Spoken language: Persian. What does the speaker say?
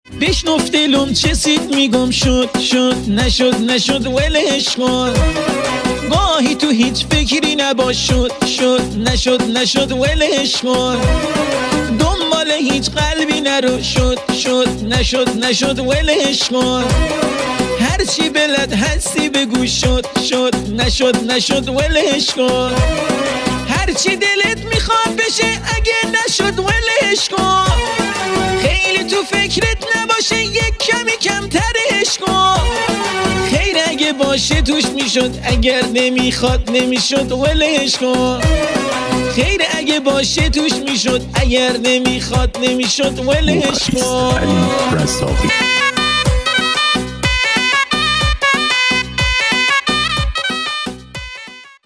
بشنف دلم چه سید میگم شد نشد ولش کن. گاهی تو هیچ فکری نباش شد نشد ولش کن. دنبال هیچ قلبی نرو شد نشد ولش کن. هرچی بلد هستی بگو شد نشد ولش کن. هرچی دلت میخواد بشه اگه نشد ولش کن. خیلی تو فکرت نباشه یک کمی کمترش کن. خیر اگه باشه توش میشد اگر نمیخواد نمیشد ولش کن. خیر اگه باشه توش میشد اگر نمیخواد نمیشد ولش کن.